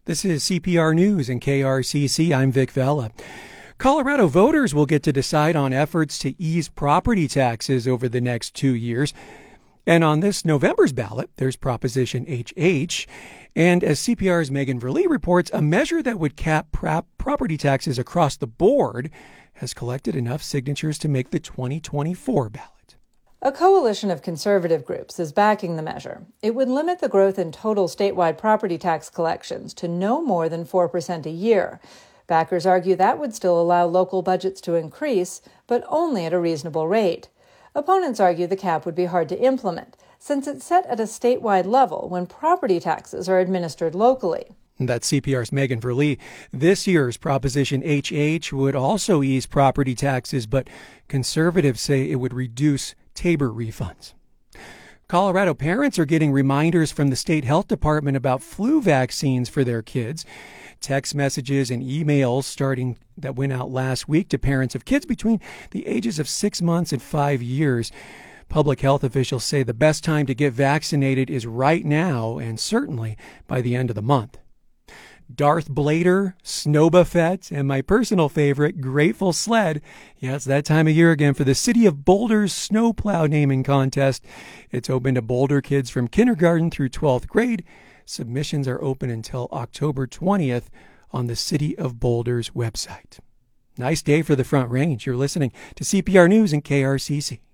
This is CPR News and KRCC. I'm Vic Vela. Colorado voters will get to decide on efforts to ease property taxes over the next 2 years. And on this November's ballot, there's Proposition HH. And as CPR's Megan Verlee reports, a measure that would cap property taxes across the board has collected enough signatures to make the 2024 ballot. A coalition of conservative groups is backing the measure. It would limit the growth in total statewide property tax collections to no more than 4% a year. Backers argue that would still allow local budgets to increase, but only at a reasonable rate. Opponents argue the cap would be hard to implement, since it's set at a statewide level when property taxes are administered locally. That's CPR's Megan Verlee. This year's Proposition HH would also ease property taxes, but conservatives say it would reduce Tabor refunds. Colorado parents are getting reminders from the state health department about flu vaccines for their kids. Text messages and emails that went out last week to parents of kids between the ages of 6 months and 5 years. Public health officials say the best time to get vaccinated is right now and certainly by the end of the month. Darth Blader, Snowbuffet, and my personal favorite, Grateful Sled. Yeah, it's that time of year again for the City of Boulder's Snowplow Naming Contest. It's open to Boulder kids from kindergarten through 12th grade. Submissions are open until October 20th on the City of Boulder's website. Nice day for the Front Range. You're listening to CPR News and KRCC.